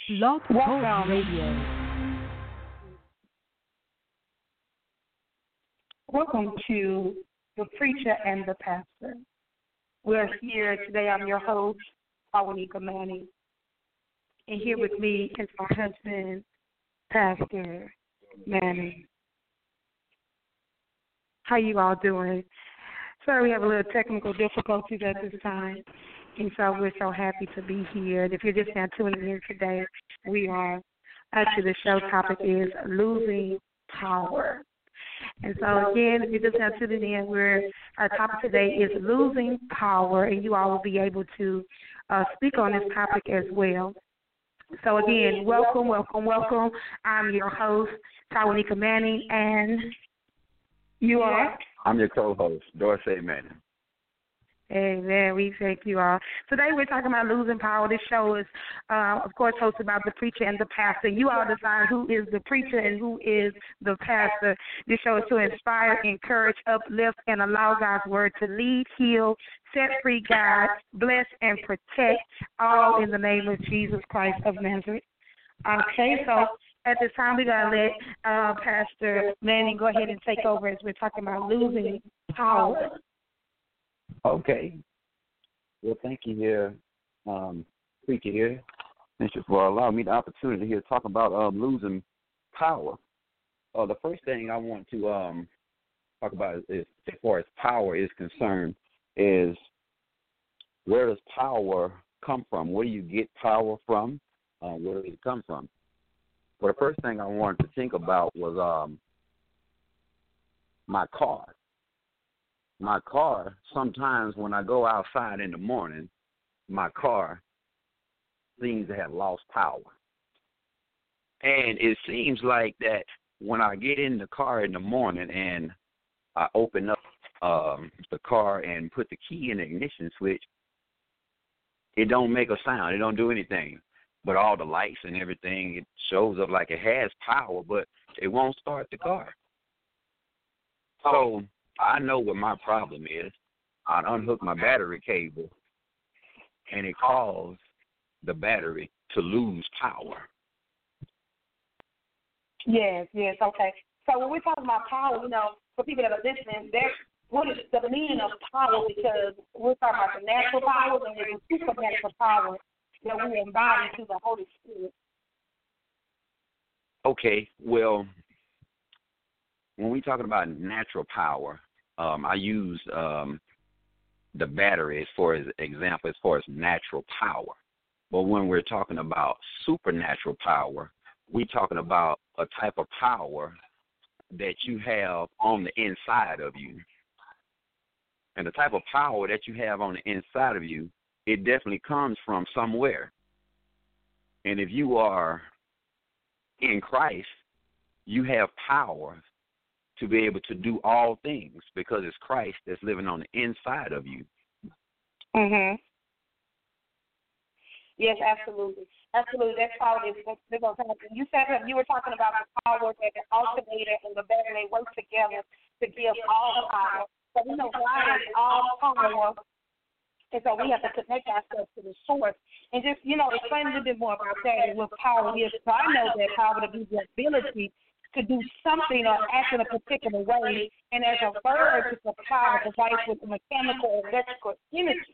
Blog Talk Radio. Welcome to The Preacher and the Pastor. We're here today. I'm your host, Tawanika Manning. And here with me is my husband, Pastor Manning. How you all doing? Sorry we have a little technical difficulties at this time. And so we're so happy to be here. And if you're just now tuning in today, actually the show topic is losing power. And so again, if you're just now tuning in, our topic today is losing power, and you all will be able to speak on this topic as well. So again, welcome. I'm your host, Tawanika Manning, and you are? I'm your co-host, Dorsey Manning. Amen. We thank you all. Today we're talking about losing power. This show is, of course, hosted by the preacher and the pastor. You all decide who is the preacher and who is the pastor. This show is to inspire, encourage, uplift, and allow God's word to lead, heal, set free, guide, bless, and protect, all in the name of Jesus Christ of Nazareth. Okay, so at this time we're going to let Pastor Manning go ahead and take over as we're talking about losing power. Okay. Well, thank you here, preacher here. Thank you for allowing me the opportunity here to talk about losing power. The first thing I want to talk about is, as far as power is concerned, is where does power come from? Where do you get power from? Where does it come from? Well, the first thing I wanted to think about was my car. My car, sometimes when I go outside in the morning, my car seems to have lost power. And it seems like that when I get in the car in the morning and I open up the car and put the key in the ignition switch, it don't make a sound. It don't do anything. But all the lights and everything, it shows up like it has power, but it won't start the car. So I know what my problem is. I unhook my battery cable, and it caused the battery to lose power. Yes, okay. So when we're talking about power, for people that are listening, what is the meaning of power? Because we're talking about the natural power and the supernatural power that we embody through the Holy Spirit. Okay, well, when we're talking about natural power, I use the battery for example, as far as natural power. But when we're talking about supernatural power, we're talking about a type of power that you have on the inside of you. And the type of power that you have on the inside of you, it definitely comes from somewhere. And if you are in Christ, you have power to be able to do all things because it's Christ that's living on the inside of you. Mhm. Yes, absolutely. That's power. You said you were talking about the power that the alternator and the battery work together to give all power. So we know God is all power, and so we have to connect ourselves to the source. And just, explain a little bit more about that and what power is. So I know that power to be the ability to do something or act in a particular way, and as a verb, to supply a device with mechanical or electrical energy.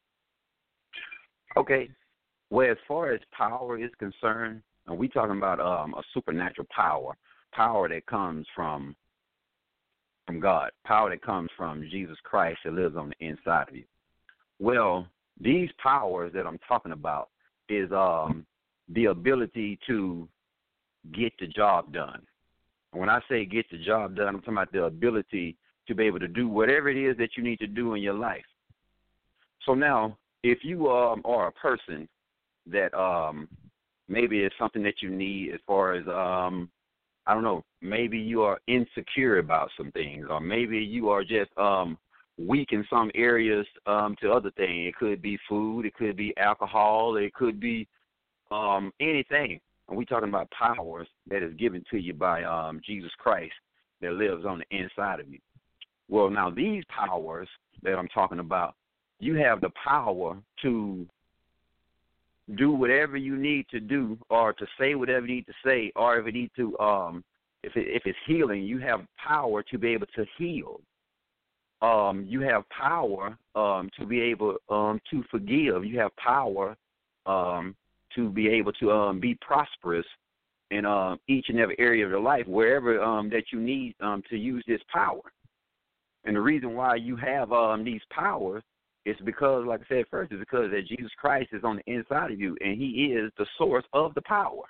Okay. Well, as far as power is concerned, we're talking about a supernatural power that comes from God, power that comes from Jesus Christ that lives on the inside of you. Well, these powers that I'm talking about is the ability to get the job done. When I say get the job done, I'm talking about the ability to be able to do whatever it is that you need to do in your life. So now, if you are a person that maybe it's something that you need as far as, I don't know, maybe you are insecure about some things, or maybe you are just weak in some areas to other things. It could be food, it could be alcohol, it could be anything. And we're talking about powers that is given to you by Jesus Christ that lives on the inside of you. Well, now these powers that I'm talking about, you have the power to do whatever you need to do, or to say whatever you need to say, or if it need to, if it's healing, you have power to be able to heal. You have power to be able to forgive. You have power to be able to be prosperous in each and every area of your life, wherever that you need to use this power. And the reason why you have these powers is because, like I said first, is because that Jesus Christ is on the inside of you, and He is the source of the power.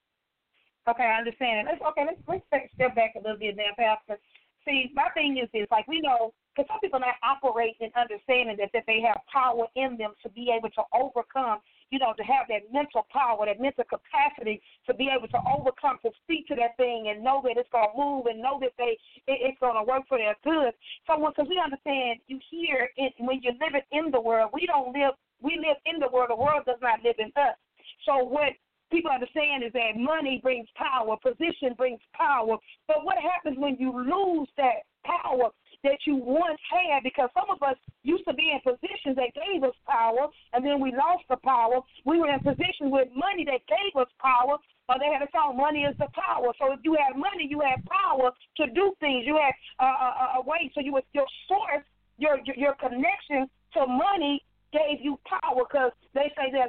Okay, I understand. Let's take a step back a little bit now, Pastor. See, my thing is this, like we know, because some people not operate in understanding that they have power in them to be able to overcome, to have that mental power, that mental capacity to be able to overcome, to speak to that thing and know that it's going to move and know that it's going to work for their good. So because we understand, you hear it, when you're living in the world, we live in the world does not live in us. So what people understand is that money brings power, position brings power. But what happens when you lose that power that you once had? Because some of us used to be in positions that gave us power, and then we lost the power. We were in positions with money that gave us power, or they had a song, money is the power. So if you had money, you had power to do things. You had a way. So your source, your connection to money gave you power, because they say there's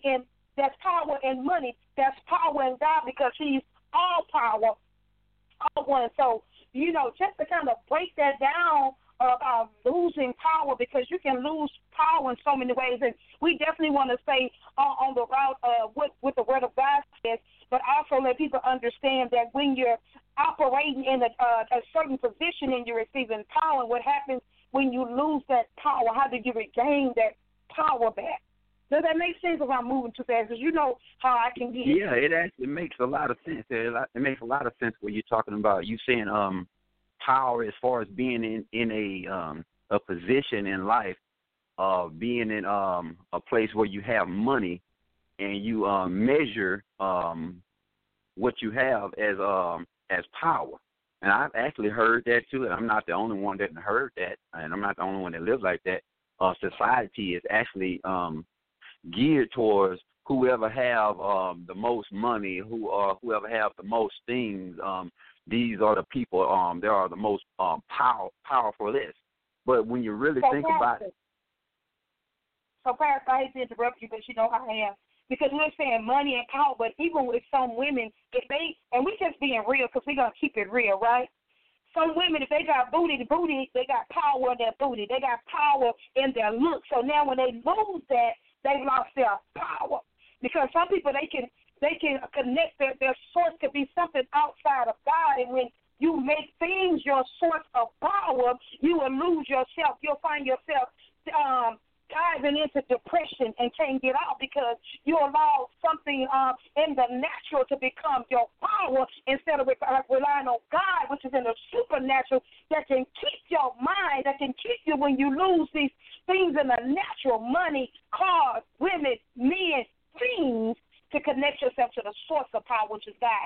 power in money. There's power in God, because He's all power, all one. So, just to kind of break that down about losing power, because you can lose power in so many ways. And we definitely want to stay on the route of what the Word of God says, but also let people understand that when you're operating in a certain position and you're receiving power, what happens when you lose that power? How do you regain that power back? Does that make sense if I'm moving too fast? Because you know how I can get. Yeah, it actually makes a lot of sense. It makes a lot of sense what you're talking about. You saying power as far as being in a position in life, being in a place where you have money, and you measure what you have as power. And I've actually heard that too. And I'm not the only one that heard that, and I'm not the only one that lives like that. Society is actually geared towards whoever have the most money, whoever have the most things. These are the people. They are the most powerful list. But when you really think about it, so Pastor, I hate to interrupt you, but you know how I am. Because we're saying money and power, but even with some women, and we just being real, because we're gonna keep it real, right? Some women, if they got booty, they got power in their booty. They got power in their look. So now when they lose that, they lost their power. Because some people, they can connect their source to be something outside of God. And when you make things your source of power, you will lose yourself. You'll find yourself diving into depression and can't get out, because you allow something in the natural to become your power instead of relying on God, which is in the supernatural, that can keep your mind, that can keep you when you lose these things in the natural, money, cars, women, men, things, to connect yourself to the source of power, which is God.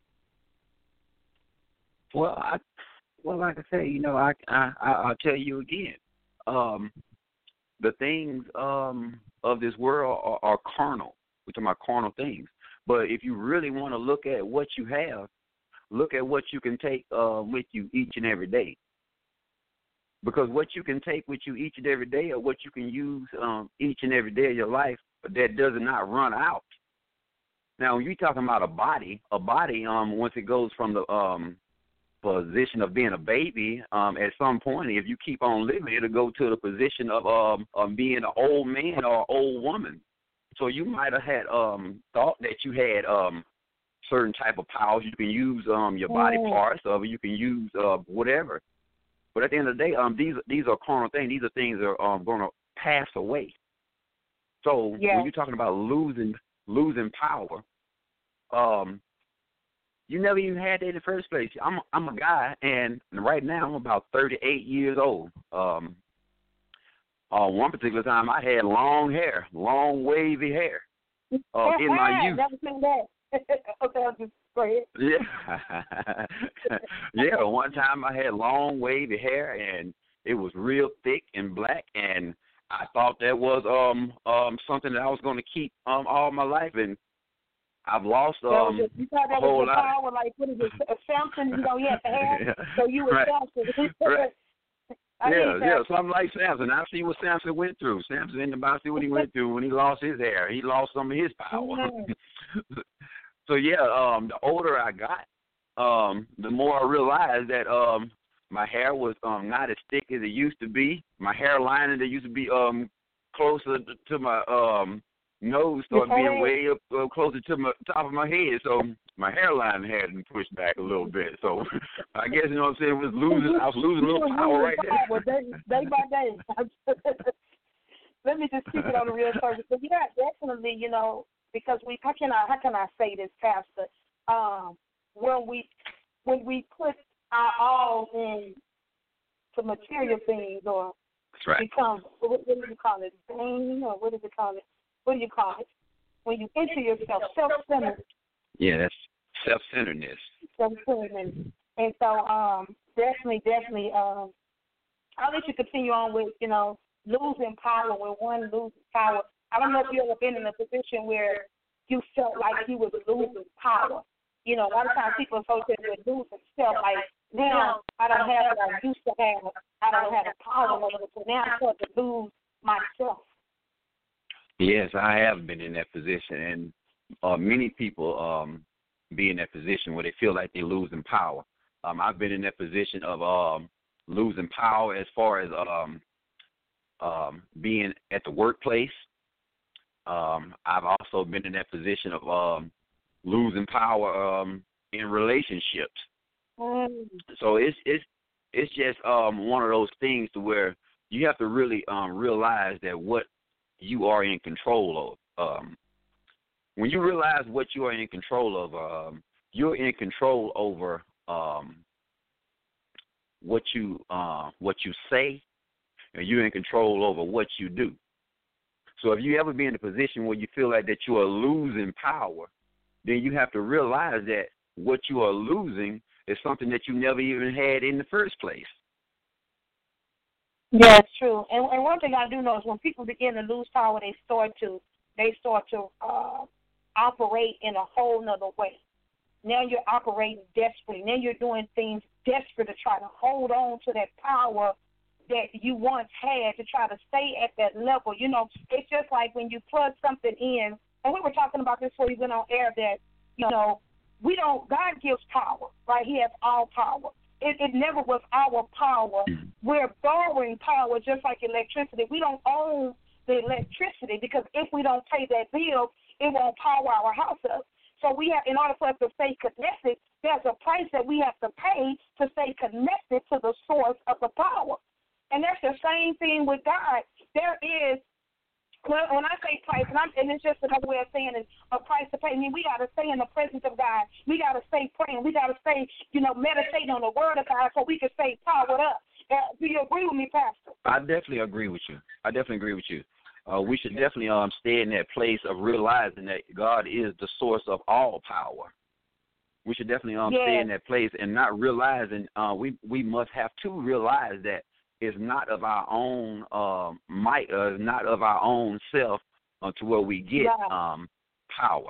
Well, like I say, I'll tell you again. The things of this world are carnal. We're talking about carnal things. But if you really want to look at what you have, look at what you can take with you each and every day. Because what you can take with you each and every day, or what you can use each and every day of your life, that does not run out. Now, when you're talking about a body, once it goes from the position of being a baby, at some point, if you keep on living, it'll go to the position of being an old man or old woman. So you might have had thought that you had certain type of powers. You can use your body parts, or you can use whatever. But at the end of the day, these are carnal things. These are things that are going to pass away. So when you're talking about losing power, you never even had that in the first place. I'm a guy, and right now I'm about 38 years old. One particular time I had long hair, long wavy hair in my youth. Never seen that. Okay, I'll just go ahead. Yeah. One time I had long wavy hair, and it was real thick and black, and I thought that was something that I was going to keep all my life, and I've lost you thought that a whole was your lot. power, like what is it, Samson? He had the hair, so you were Right. Samson. Right. Yeah, something like Samson. I see what Samson went through. Samson in the Bible, see what he went through when he lost his hair. He lost some of his power. So the older I got, the more I realized that my hair was not as thick as it used to be. My hairline that used to be closer to my nose started being way up closer to my top of my head. So my hairline had been pushed back a little bit. So I guess you know what I'm saying. I was losing a little power right there. Day by day. Let me just keep it on the real surface. But yeah, definitely, because how can I say this, Pastor? When we put our all in to material things, or that's right. become what do you call it? Vain, or what do you call it? What do you call it? When you enter yourself, self-centered. Yeah, that's self-centeredness. Self-centeredness. And so, definitely. I'll let you continue on with losing power. When one loses power, I don't know if you've ever been in a position where you felt like you was losing power. A lot of times people associate with losing self, like, now I don't have what I used to have. I don't have the power over it, so now I start to lose myself. Yes, I have been in that position, and many people be in that position where they feel like they're losing power. I've been in that position of losing power as far as being at the workplace. I've also been in that position of losing power in relationships. So it's just one of those things to where you have to really realize that what you are in control of. When you realize what you are in control of, you're in control over what you say, and you're in control over what you do. So if you ever be in a position where you feel like that you are losing power, then you have to realize that what you are losing is something that you never even had in the first place. Yeah, it's true. And one thing I do know is when people begin to lose power, they start to operate in a whole nother way. Now you're operating desperately. Now you're doing things desperate to try to hold on to that power that you once had, to try to stay at that level. It's just like when you plug something in, and we were talking about this before you went on air, that, God gives power, right? He has all power. It never was our power. We're borrowing power just like electricity. We don't own the electricity, because if we don't pay that bill, it won't power our house up. So we have, in order for us to stay connected, there's a price that we have to pay to stay connected to the source of the power. And that's the same thing with God. There is, when I say price, and it's just another way of saying it, a price to pay. I mean, we got to stay in the presence of God. We got to stay praying. We got to stay, meditating on the word of God so we can stay powered up. Do you agree with me, Pastor? I definitely agree with you. We should definitely stay in that place of realizing that God is the source of all power. We should definitely stay in that place and not realizing we must have to realize that it's not of our own might, not of our own self to where we get power.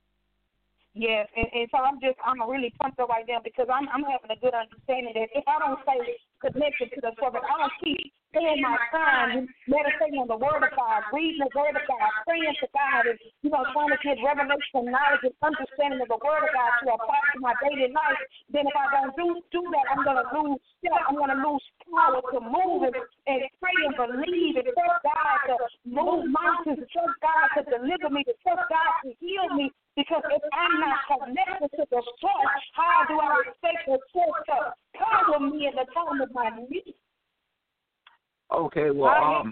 Yes, and so I'm really pumped up right now, because I'm having a good understanding that if I don't stay connected to the source, I don't keep spending my time meditating on the Word of God, reading the Word of God, praying to God, and trying to get revelation, knowledge, and understanding of the Word of God to apply to my daily life. Then if I don't do that, I'm going to lose self. I'm going to lose power to move and pray and believe and trust God to move mountains, to trust God to deliver me, to trust God to heal me. Because if I'm not connected to the source, how do I expect the source to power me in the time of my need? Okay, well,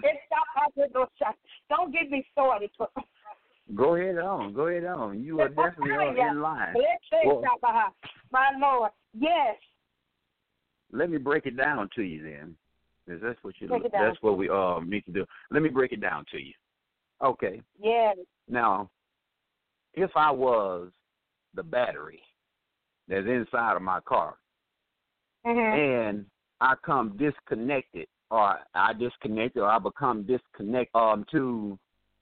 don't get me started. Go ahead on. You are definitely in line. Well, my Lord, yes. Let me break it down to you then, because that's what we need to do. Let me break it down to you. Okay. Yes. Now, if I was the battery that's inside of my car, and I come disconnected or I disconnect, or I become disconnected to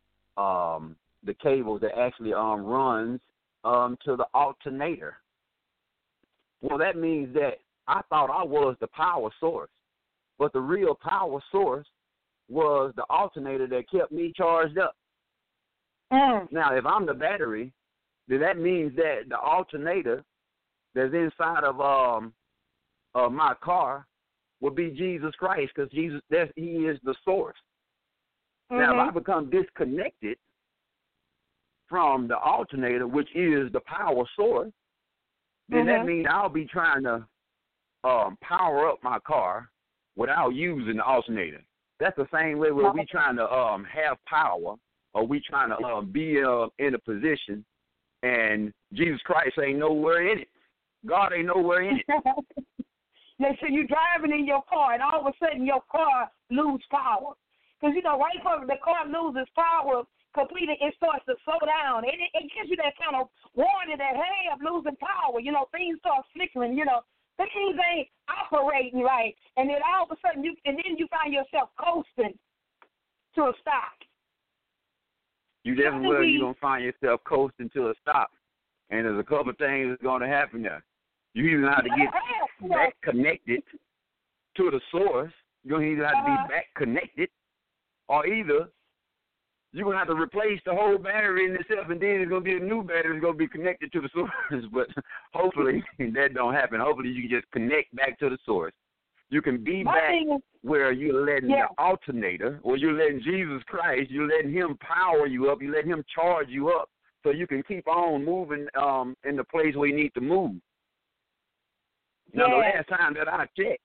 the cable that actually runs to the alternator. Well, that means that I thought I was the power source, but the real power source was the alternator that kept me charged up. Now, if I'm the battery, then that means that the alternator that's inside of my car will be Jesus Christ, because He is the source. Now, if I become disconnected from the alternator, which is the power source, then that means I'll be trying to power up my car without using the alternator. That's the same way where we trying to have power, or we trying to be in a position, and Jesus Christ ain't nowhere in it. God ain't nowhere in it. So you're driving in your car, and all of a sudden your car loses power. Because, right before the car loses power completely, it starts to slow down. It gives you that kind of warning that, hey, I'm losing power. Things start flickering. Things ain't operating right. And then all of a sudden, you find yourself coasting to a stop. You definitely will. You're going to find yourself coasting to a stop. And there's a couple of things that's going to happen there. You either have to get back connected to the source. You're going to either have to be back connected, or either you're going to have to replace the whole battery in itself, and then it's going to be a new battery that's going to be connected to the source. But hopefully that don't happen. Hopefully you can just connect back to the source. You can be back where you're letting the alternator, or you're letting Jesus Christ, you're letting Him power you up, you're letting Him charge you up, so you can keep on moving in the place where you need to move. Now, the last time that I checked,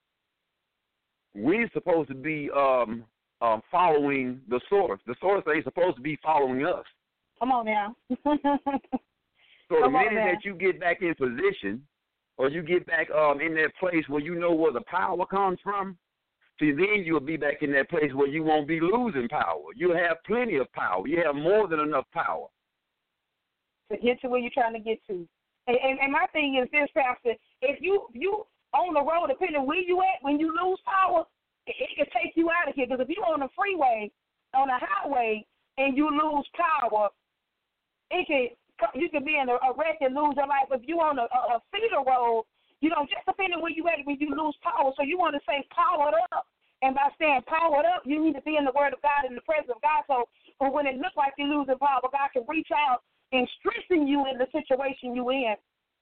we're supposed to be following the source. The source ain't supposed to be following us. Come on now. So the minute that you get back in position, or you get back in that place where you know where the power comes from, see, then you'll be back in that place where you won't be losing power. You'll have plenty of power. You have more than enough power to get to where you're trying to get to. And my thing is this, Pastor, if you on the road, depending where you at, when you lose power, it can take you out of here. Because if you're on the freeway, on the highway, and you lose power, you can be in a wreck and lose your life. If you're on a feeder road, just depending where you at when you lose power. So you want to stay powered up. And by staying powered up, you need to be in the Word of God, in the presence of God. So when it looks like you're losing power, God can reach out and strengthen you in the situation you're in.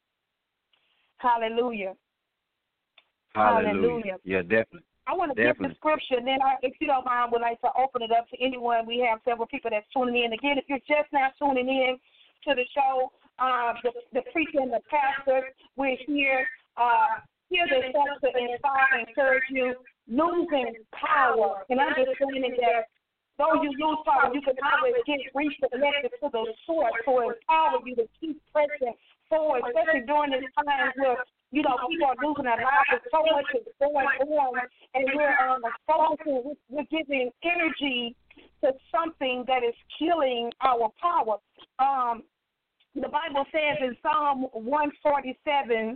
Hallelujah. Hallelujah. Yeah, definitely. I want to give the scripture, and then, if you don't mind, would like to open it up to anyone. We have several people that's tuning in. Again, if you're just now tuning in to the show, the preacher and the pastor, we're here. Here to inspire and encourage you. Losing power and understanding that though you lose power, you can always get reconnected to the source to empower you to keep pressing forward, especially during this time where, people are losing their lives. So much is going on, and we're focusing, we're giving energy to something that is killing our power. The Bible says in Psalm 147,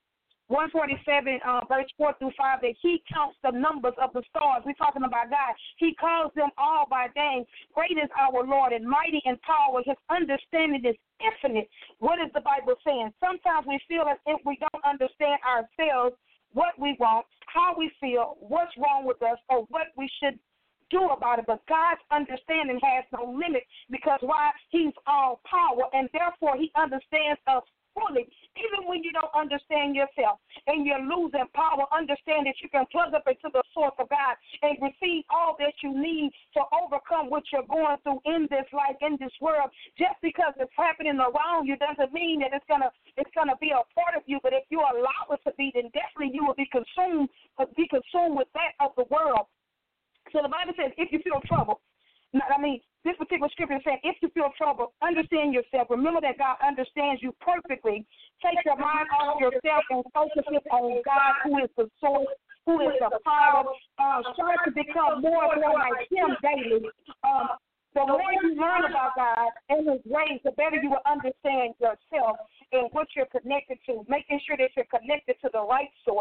verse 4 through 5, that He counts the numbers of the stars. We're talking about God. He calls them all by name. Great is our Lord, and mighty in power. His understanding is infinite. What is the Bible saying? Sometimes we feel as if we don't understand ourselves, what we want, how we feel, what's wrong with us, or what we should do about it. But God's understanding has no limit, because why? He's all power, and therefore He understands us fully. Even when you don't understand yourself and you're losing power, understand that you can plug up into the source of God and receive all that you need to overcome what you're going through in this life, in this world. Just because it's happening around you doesn't mean that it's gonna be a part of you. But if you allow it to be, then definitely you will be consumed with that of the world. So the Bible says, if you feel trouble, this particular scripture is saying, if you feel trouble, understand yourself. Remember that God understands you perfectly. Take your mind off yourself and focus it on God, who is the source, who is the power. Start to become more and more like Him daily. The more you learn about God and His ways, the better you will understand yourself and what you're connected to, making sure that you're connected to the right source.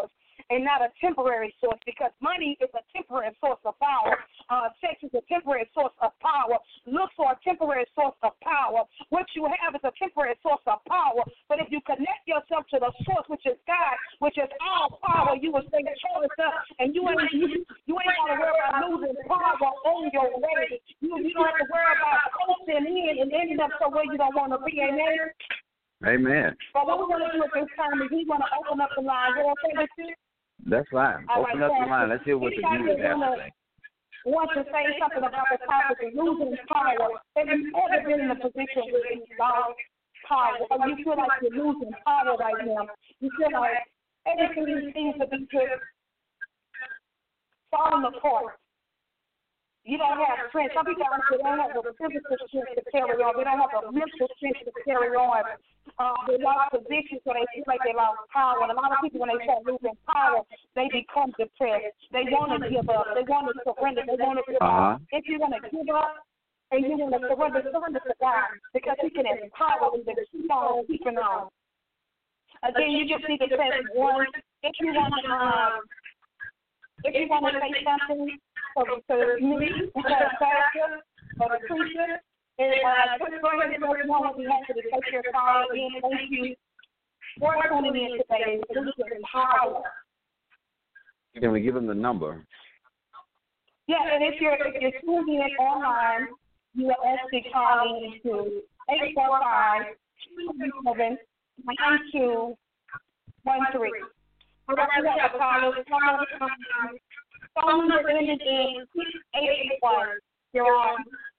and not a temporary source, because money is a temporary source of power. Sex is a temporary source of power. Looks are a temporary source of power. What you have is a temporary source of power. But if you connect yourself to the source, which is God, which is all power, you will stay choice up, and you ain't got to worry about losing power on your way. You don't have to worry about coasting in and ending up somewhere you don't want to be. Amen. Amen. But what we're going to do at this time is we want to open up the line. Is that okay with you? That's fine. Open up the line. Let's hear what the viewers have to say. Want to say something about the topic of losing power? Have you ever been in a position where you lost power, or you feel like you're losing power right now? You feel like everything seems to be just falling apart. You don't have strength. Some people they don't have the physical strength to carry on. They don't have the mental strength to carry on. They lost positions, so they feel like they lost power. And a lot of people, when they start losing power, they become depressed. They want to give up. They want to surrender. They want to give up. If you're going to give up and you want to surrender to God, because He can empower you to keep on keeping on. Again, you just need to press one. If you want to say something to me, pastor, or the preacher, and go ahead and let me know when we have to take your call again. Thank you for tuning in today. Losing power. Can we give them the number? Yeah, and if you're tuning in online, you are actually calling into 845-237-9213. All right, we have a caller. Phone number ended in 6881. You're on.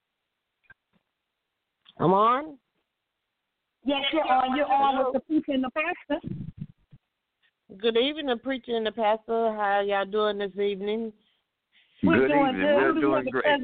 I'm on? Yes, you're on. You're on with the preacher and the pastor. Good evening, the preacher and the pastor. How y'all doing this evening? We're doing evening. good. We're doing great.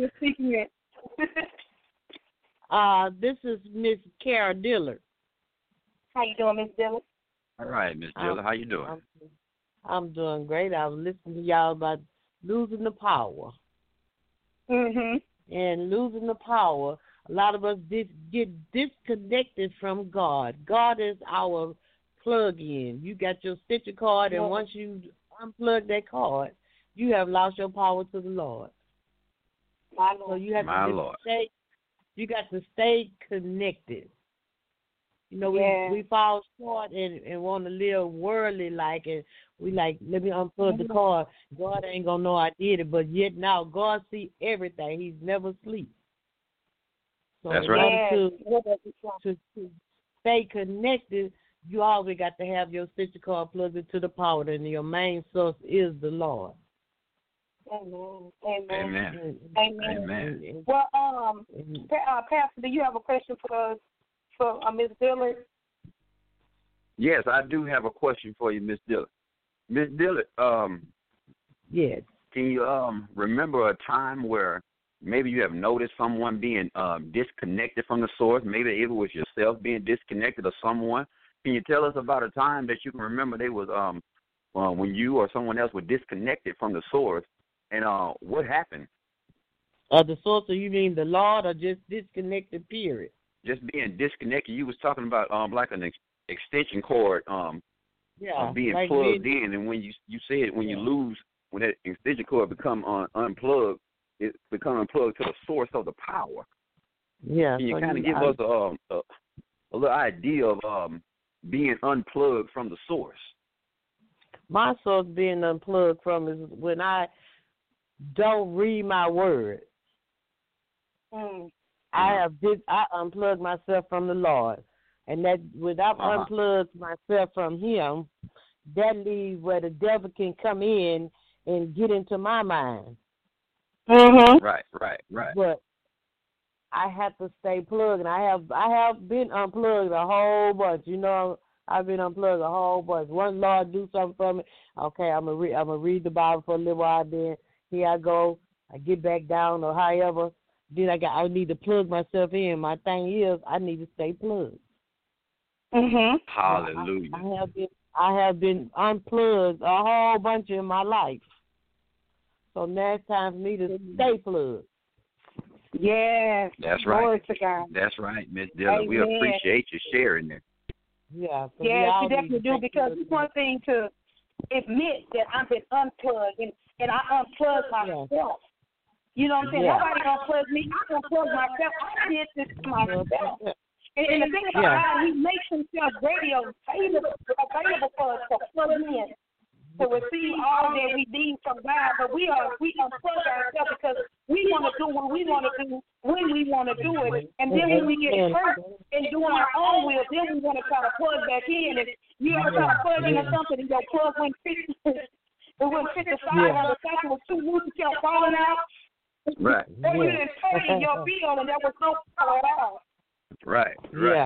This is Miss Kara Dillard. How you doing, Miss Dillard? All right, Miss Dillard. How you doing? I'm doing great. I was listening to y'all about losing the power. Mhm. And losing the power, a lot of us get disconnected from God. God is our plug-in. You got your Stitcher card, and once you unplug that card, you have lost your power to the Lord. My Lord. So you have to stay. You got to stay connected. You know, we fall short and want to live worldly like, and we like, let me unplug the card. God ain't going to know I did it, but yet now God see everything. He's never asleep. So that's right. To stay connected, you always got to have your Stitcher card plugged into the power, and your main source is the Lord. Amen. Amen. Amen. Amen. Well, Pastor, do you have a question for Ms. Dillard? Yes, I do have a question for you, Miss Dillard. Miss Dillard, yes. Can you remember a time where maybe you have noticed someone being disconnected from the source? Maybe it was yourself being disconnected or someone. Can you tell us about a time that you can remember they was when you or someone else were disconnected from the source, and what happened? The source, or you mean the Lord, or just disconnected, period? Just being disconnected. You was talking about like an extension cord being like plugged in, and when you said when you lose, when that extension cord become unplugged, it become unplugged to the source of the power. Yeah. Can you kind of give us a little idea of being unplugged from the source? My source being unplugged from is when I don't read my word. I unplugged myself from the Lord, and that without unplugged myself from Him, that leaves where the devil can come in and get into my mind. Right. But I have to stay plugged, and I have been unplugged a whole bunch. You know, I've been unplugged a whole bunch. Once Lord do something for me, okay, I'm gonna read the Bible for a little while. Then here I go, I get back down or however. Then I need to plug myself in. My thing is, I need to stay plugged. Hallelujah. I have been unplugged a whole bunch in my life. So now it's time for me to stay plugged. Yes. That's right. Glory to God. That's right, Miss Dillard. We appreciate you sharing that. Yeah. Yes, you definitely do, because it's one thing to admit that I've been unplugged and I unplugged myself. You know what I'm saying? Yeah. Nobody unplugged me. I unplugged myself. I did this to myself. And the thing about God, He makes Himself available for us to plug in, to receive all that we need from God. But we unplug ourselves because we want to do what we want to do when we want to do it. And then when we get hurt and doing our own will, then we want to try to plug back in. And you ever try to plug into something and your plug wouldn't fit the side or the cycle was too loose, it kept falling out. Right. Or you didn't pay your bill and there was no power at all. Right. Yeah.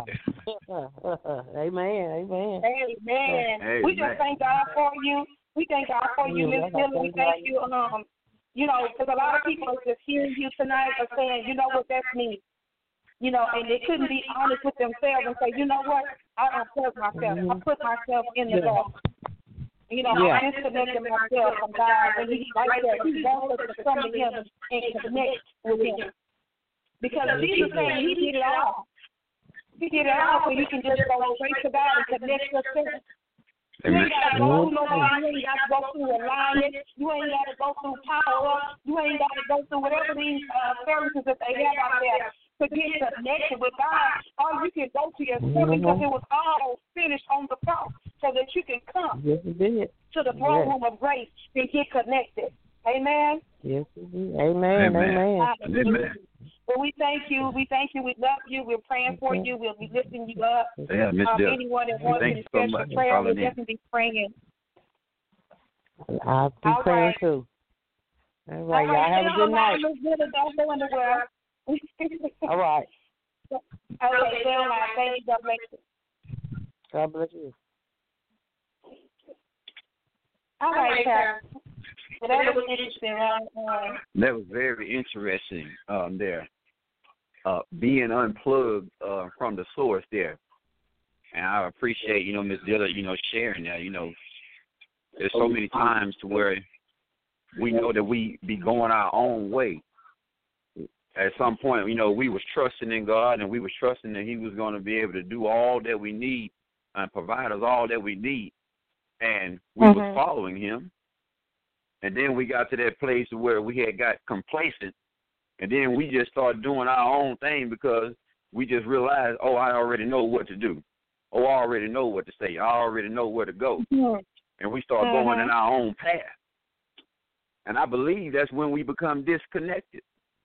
Amen. We just thank God for you. We thank God for you, Miss Miller. We thank you. Because a lot of people are just hearing you tonight are saying, you know what, that's me. You know, and they couldn't be honest with themselves and say, you know what, I unplugged myself. I put myself in the dark. You know, I disconnected myself from God. And He wants us to come to Him and connect with Him. Because Jesus said He did it all. He did it all, so you can just go straight to God and connect yourself. You ain't got to go through nobody. You ain't got to go through alignment. You ain't got to go through power. You ain't got to go through whatever these services that they have out there to get connected with God. Or you can go to yourself because it was all finished on the cross so that you can come to the throne room of grace and get connected. Amen? Yes, Amen. Well, we thank you. We love you. We're praying for you. We'll be lifting you up. Yeah, Miss Deb. Anyone that wants any so special prayer, we'll definitely be praying. I'll be praying too. All right, y'all have a good night. Don't go anywhere. All right. Okay, thank you. God bless you. God bless you. All right, Pastor. Well, that was interesting. That was very interesting there. Being unplugged from the source there. And I appreciate, Ms. Dilla, sharing that. There's so many times to where we know that we be going our own way. At some point, we was trusting in God and we was trusting that He was going to be able to do all that we need and provide us all that we need. And we was following Him. And then we got to that place where we had got complacent, and then we just started doing our own thing because we just realized, I already know what to do. I already know what to say. I already know where to go. And we start going in our own path. And I believe that's when we become disconnected.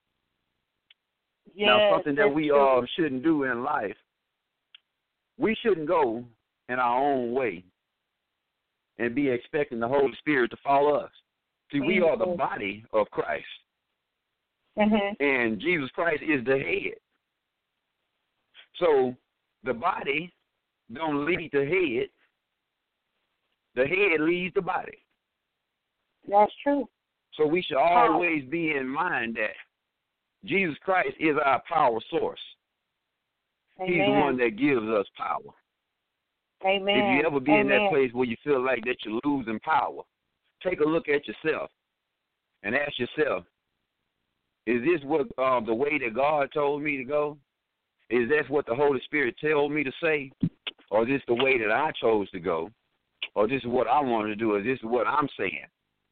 Yes, now, something that we shouldn't do in life, we shouldn't go in our own way and be expecting the Holy Spirit to follow us. See, we are the body of Christ, and Jesus Christ is the head. So the body don't lead the head leads the body. That's true. So we should always be in mind that Jesus Christ is our power source. Amen. He's the one that gives us power. Amen. If you ever be in that place where you feel like that you're losing power, take a look at yourself and ask yourself, is this what the way that God told me to go? Is that what the Holy Spirit told me to say? Or is this the way that I chose to go? Or this is what I want to do? Or this is what I'm saying?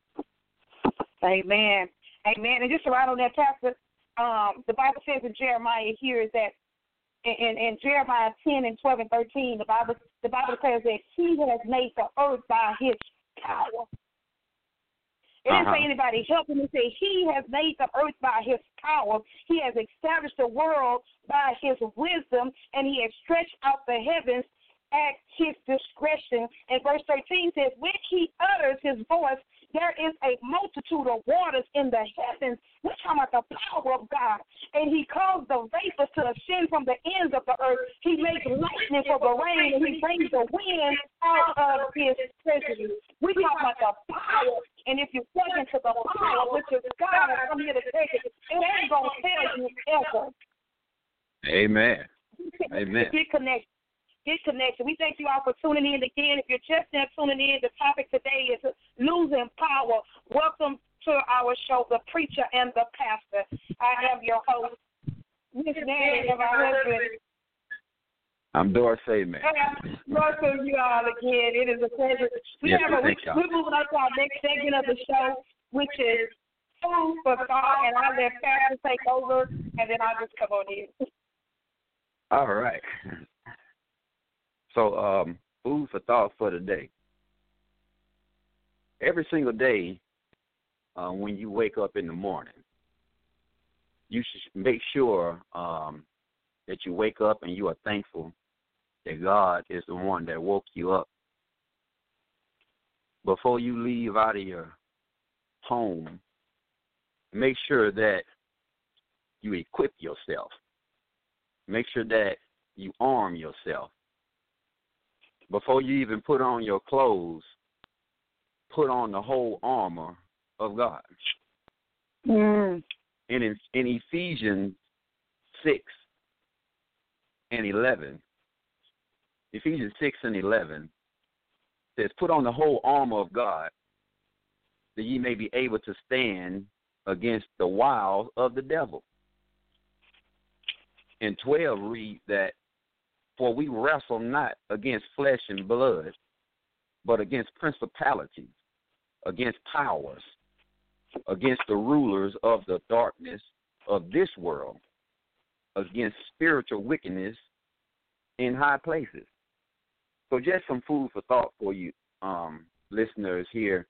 Amen. Amen. And just to write on that, Pastor, the Bible says in Jeremiah here is that in Jeremiah 10 and 12 and 13, the Bible says that He has made the earth by His power. It didn't say anybody helping. It said He has made the earth by His power. He has established the world by His wisdom, and He has stretched out the heavens at His discretion. And verse 13 says, when He utters His voice, there is a multitude of waters in the heavens. We're talking about the power of God. And He caused the vapors to ascend from the ends of the earth. He makes lightning for the rain, and He brings the wind out of His treasury. We're talking about the power. And if you plug into the power, which is God, I'm here to take it, it ain't going to fail you ever. Amen. Amen. Get connected. Get connected. We thank you all for tuning in again. If you're just now tuning in, the topic today is losing power. Welcome to our show, The Preacher and the Pastor. I am your host, Miss Nanny, and my husband, I'm Dorsey, man. Welcome you all again. It is a pleasure. Yes, We're y'all. moving on to our next segment of the show, which is food for thought, and I'll let Pastor take over, and then I'll just come on in. All right. So, food for thought for the day. Every single day, when you wake up in the morning, you should make sure that you wake up and you are thankful that God is the one that woke you up. Before you leave out of your home, make sure that you equip yourself. Make sure that you arm yourself. Before you even put on your clothes, put on the whole armor of God. Mm. And in Ephesians 6 and 11, Ephesians 6 and 11 says, put on the whole armor of God, that ye may be able to stand against the wiles of the devil. And 12 reads that, for we wrestle not against flesh and blood, but against principalities, against powers, against the rulers of the darkness of this world, against spiritual wickedness in high places. So just some food for thought for you, listeners here.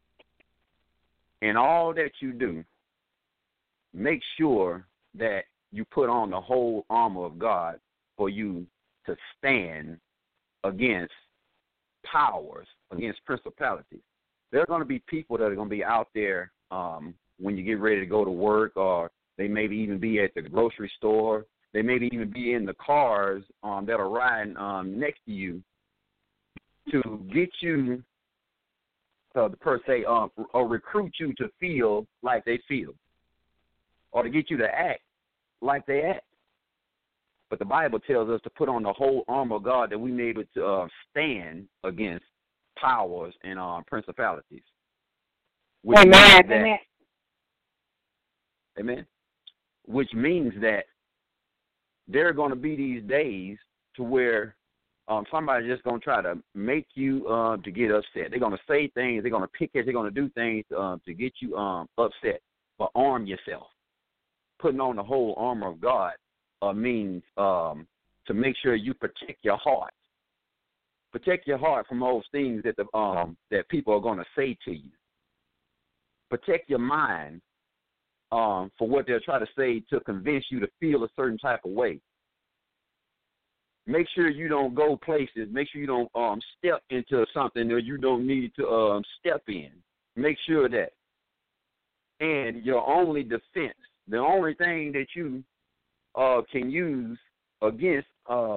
In all that you do, make sure that you put on the whole armor of God for you to stand against powers, against principalities. There are going to be people that are going to be out there when you get ready to go to work, or they maybe even be at the grocery store. They maybe even be in the cars that are riding next to you to get you, per se, or recruit you to feel like they feel, or to get you to act like they act. But the Bible tells us to put on the whole armor of God that we may be able to stand against powers and principalities. Amen. Amen. Which means that there are going to be these days to where somebody's just going to try to make you to get upset. They're going to say things. They're going to pick it. They're going to do things to get you upset. But arm yourself. Putting on the whole armor of God means to make sure you protect your heart. Protect your heart from those things that that people are going to say to you. Protect your mind for what they'll try to say to convince you to feel a certain type of way. Make sure you don't go places. Make sure you don't step into something that you don't need to step in. Make sure that. And your only defense, the only thing that you can use against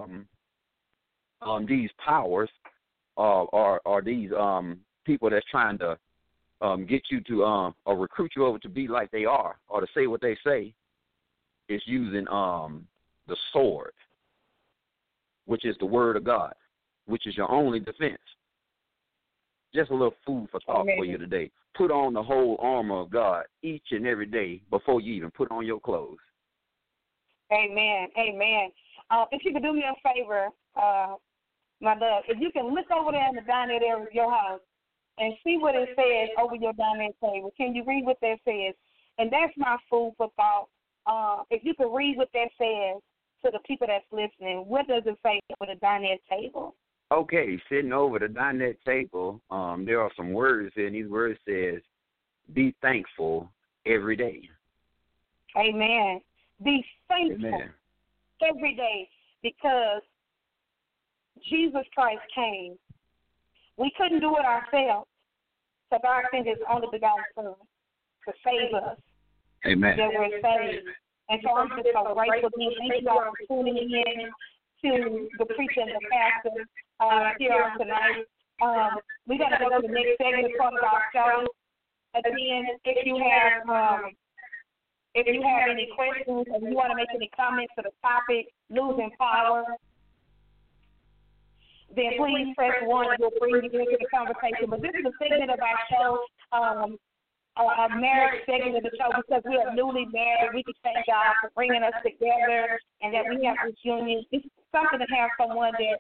these powers or these people that's trying to get you to or recruit you over to be like they are or to say what they say, is using the sword, which is the word of God, which is your only defense. Just a little food for thought for you today. Put on the whole armor of God each and every day before you even put on your clothes. Amen. Amen. If you could do me a favor, my love, if you can look over there in the dinette area of your house and see what it says over your dinette table. Can you read what that says? And that's my food for thought. If you could read what that says to the people that's listening, what does it say over the dinette table? Okay, sitting over the dinette table, there are some words there, and these words says, be thankful every day. Amen. Be thankful every day, because Jesus Christ came. We couldn't do it ourselves, so God sent His only begotten Son to save us. Amen. That we're saved. And so I'm just so grateful to you. Thank you all for tuning in to the preacher and the pastor here on tonight. We're going to go to the next segment of our show. Again, if you have any questions, or you want to make any comments to the topic, losing power, then please press 1. We'll bring you into the conversation. But this is a segment of our show a marriage segment of the show because we are newly married. We can thank God for bringing us together and that we have this union. It's something to have someone that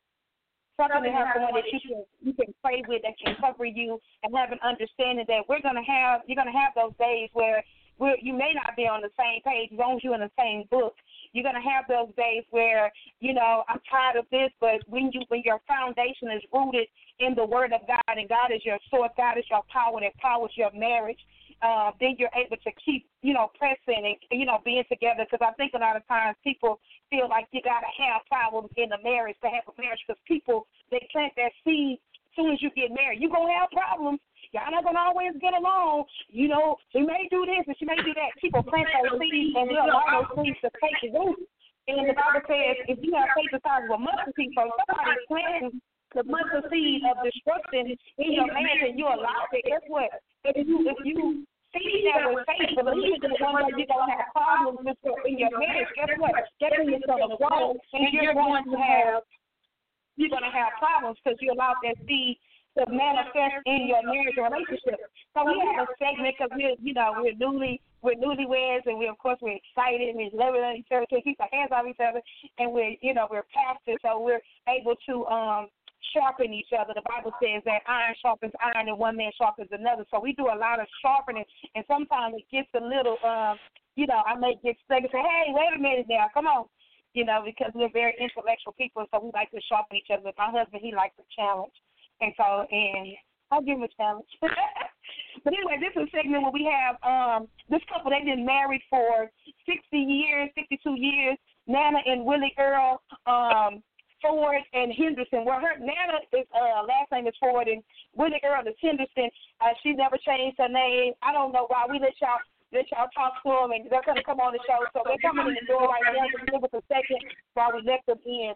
you can pray with, that can cover you, and have an understanding that you're gonna have those days where you may not be on the same page as long as you're in the same book. You're gonna have those days where, I'm tired of this, but when your foundation is rooted in the Word of God and God is your source, God is your power, that powers your marriage, then you're able to keep, pressing and, being together. Because I think a lot of times people feel like you got to have problems in a marriage to have a marriage because people, they plant that seed as soon as you get married. You're going to have problems. Y'all not going to always get along. She may do this and she may do that. People plant those seeds and they'll allow those seeds to take root. And the Bible says if you have faith the size of a mustard seed, so somebody's planting the mustard seed of destruction in your marriage and you allow it, guess what? If you see that with faith, believe in the one that you're going to have problems with in your marriage, guess what? Guess when you're going to grow and you're going to have problems because you allowed that seed to manifest in your marriage relationship. So we have a segment because we're newlyweds and we're excited and we're loving on each other, can't keep our hands on each other, and we're pastors, so we're able to sharpen each other. The Bible says that iron sharpens iron and one man sharpens another. So we do a lot of sharpening, and sometimes it gets a little, I may get stuck and say, hey, wait a minute now, come on, because we're very intellectual people, so we like to sharpen each other. My husband, he likes a challenge. And I'll give him a challenge. But anyway, this is a segment where we have this couple, they've been married for 62 years, Nana and Willie Earl Ford and Henderson. Well, Nana is last name is Ford and Willie Earl is Henderson. She never changed her name. I don't know why. We let y'all talk to them, and they're going to come on the show. So they're coming in the door right now. Just give us a second while we let them in.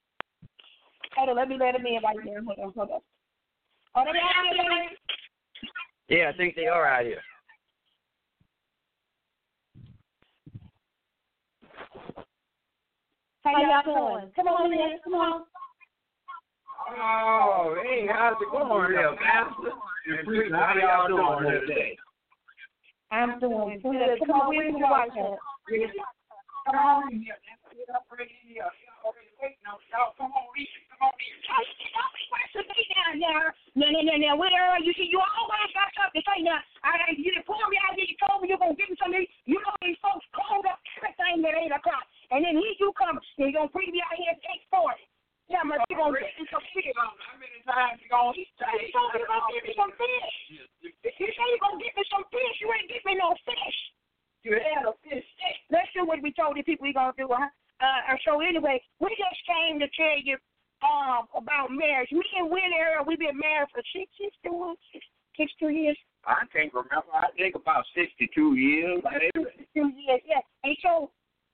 Hold on, let me let them in right there. Hold on. Are they out here? Yeah, I think they are out here. How y'all doing? Come on in. Come on. Oh, hey, how's it going there, Pastor? How y'all doing today? I'm doing good. Come on, where's your wife at? Come on. Get up right here. Come on, Lisa. Come on, now, where are you? See, you always got something to say now. You didn't pull me out here. You told me you're going to give me something. You know these folks called up everything at 8 o'clock. And then here you come, and you're going to bring me out here at 8:40. Yeah, but you're going to get me some fish. How many times you going to eat? You told me you're going to give me some fish. You say you're going to get me some fish. You ain't give me no fish. You had a fish. Let's do what we told the people we're going to do, huh? So anyway, we just came to tell you about marriage. Me and Willie Earl, we've been married for 62 years. I can't remember. I think about 62 years. 62 years, yeah. And so,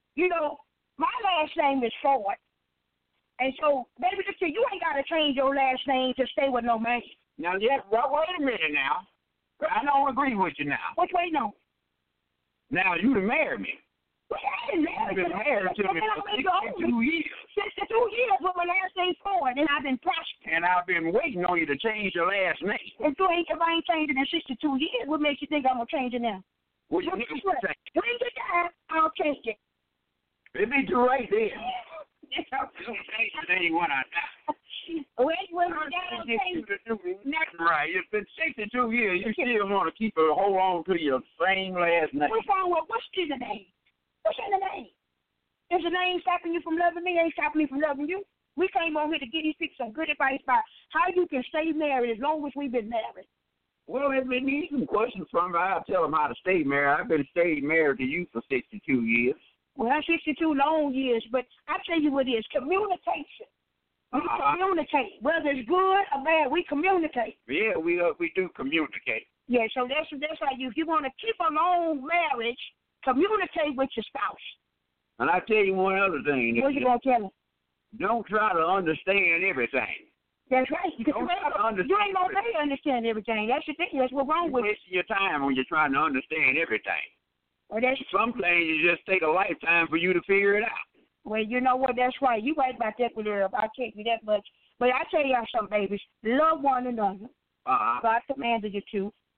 my last name is Ford. And so, baby, you ain't got to change your last name to stay with no man. Now, yeah, well, wait a minute now. I don't agree with you now. Which way no? Now, you done married me. Well, I didn't marry You've been married to me for 62 years. 62 years with my last name Ford, and I've been prospering. And I've been waiting on you to change your last name. If I ain't changed it in 62 years, what makes you think I'm going to change it now? Well, you need to change it. When you die, I'll change it. It'd be too late then. You don't change the name when I die. When you die, I'll change it. Right. It's been 62 years. You still want to hold on to your same last name. What's wrong with what's in the name? What's in the name? If the name stopping you from loving me, ain't stopping me from loving you. We came on here to give these people some good advice about how you can stay married as long as we've been married. Well, if they need some questions from me, I'll tell them how to stay married. I've been staying married to you for 62 years. Well, 62 long years, but I tell you what it is, communication. We communicate. Whether it's good or bad, we communicate. Yeah, we do communicate. Yeah, so that's how if you want to keep a long marriage, communicate with your spouse. And I tell you one other thing. What you going to tell them? Don't try to understand everything. That's right. You ain't going to understand everything. That's the thing. That's what's wrong with it. You're wasting your time when you're trying to understand everything. Well, some things you just take a lifetime for you to figure it out. Well, you know what? That's right. You right about that, Willie. I can't do that much. But I tell y'all something, babies. Love one another. God commanded you to.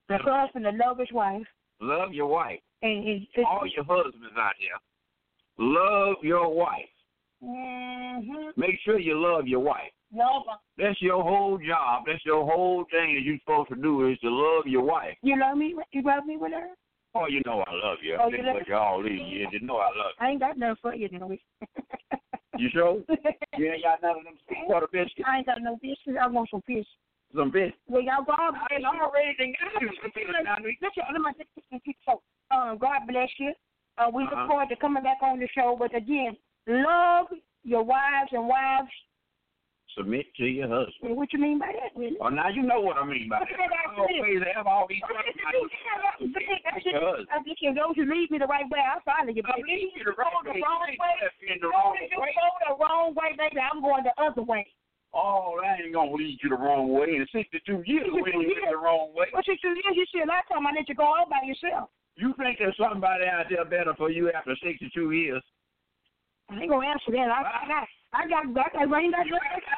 The husband to love his wife. Love your wife. And all your husbands out here, love your wife. Make sure you love your wife. Love her. That's your whole job. That's your whole thing that you're supposed to do is to love your wife. You love me? You love me with her? Oh, you know I love you. Oh, I've been with you all these years. You know I love you. I ain't got nothing for you, no. You sure? You ain't got none of them quarter biscuits? I ain't got no biscuits. I want some fish. Some fish? Well, y'all God I already got you some fish now. So, God bless you. We look forward to coming back on the show. But again, love your wives and wives. Submit to your husband. What you mean by that, really? Oh, now you know what I mean by that. I always have all these questions. I think if those who lead me the right way, I'll follow you. But if you go the wrong way, baby, I'm going the other way. Oh, that ain't going to lead you the wrong way. In 62 years, we ain't the wrong way. Well, 62 years, you see, a lot of time I let you go all by yourself. You think there's somebody out there better for you after 62 years? I ain't going to answer that. I got rain that.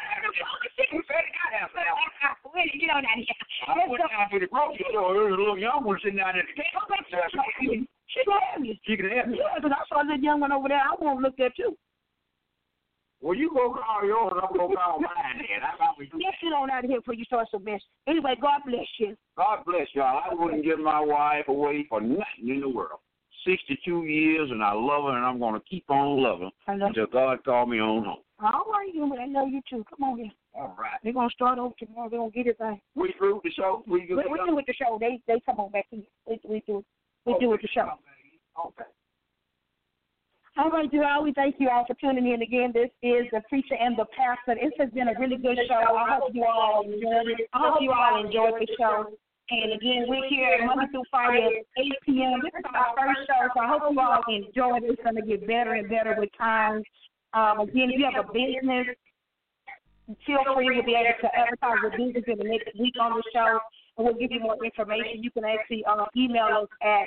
Get on out of here. I went down to the grocery store. There was a little young one sitting down there. She can have me. She can have me. Yeah, because I saw that young one over there. I want to look at too. Well, you go call yours, I'm going to call mine then. How about we do that? Get on out of here before you start some mess. Anyway, God bless you. God bless y'all. I wouldn't give my wife away for nothing in the world. 62 years, and I love her, and I'm going to keep on loving her until God call me on home. All right, you. I know you too. Come on here. All right. They're going to start over tomorrow. They're going to get it right. We through with the show? We through with the show. They come on back here. We do with the show. Okay. All right, y'all. We thank you all for tuning in again. This is The Preacher and the Pastor. This has been a really good show. I hope you all enjoyed it. I hope you all enjoyed the show. And again, we're here Monday through Friday at 8 p.m. This is our first show, so I hope you all enjoyed it. It's going to get better and better with time. Again, if you have a business, feel free to be able to advertise your business in the next week on the show, and we'll give you more information. You can actually email us at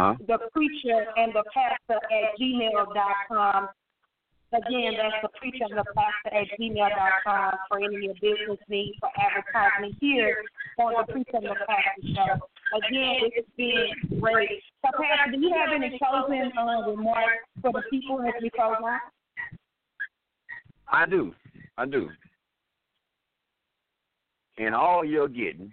thepreacherandthepastor@gmail.com. Again, that's thepreacherandthepastor@gmail.com for any of your business needs for advertising here on the Preacher and the Pastor Show. Again, it's been great. So, Pastor, do you have any closing remarks for the people as we close out? I do. In all you're getting,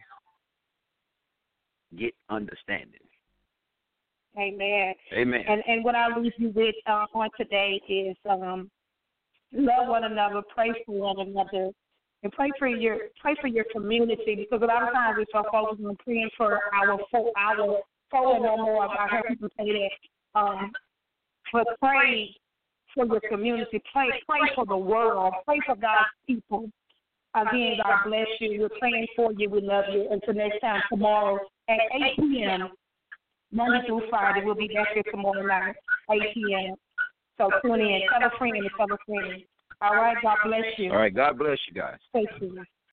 get understanding. Amen. Amen. And what I leave you with on today is love one another, pray for one another, and pray for your community, because a lot of times we're so focused on praying for our and no more. I heard people say that. But pray for your community. Pray for the world. Pray for God's people. Again, God bless you. We're praying for you. We love you. Until next time, tomorrow at 8 p.m., Monday through Friday. We'll be back here tomorrow night, 8 p.m. So tune in. Tell a friend and tell a friend. All right, God bless you. All right, God bless you guys. Thank you.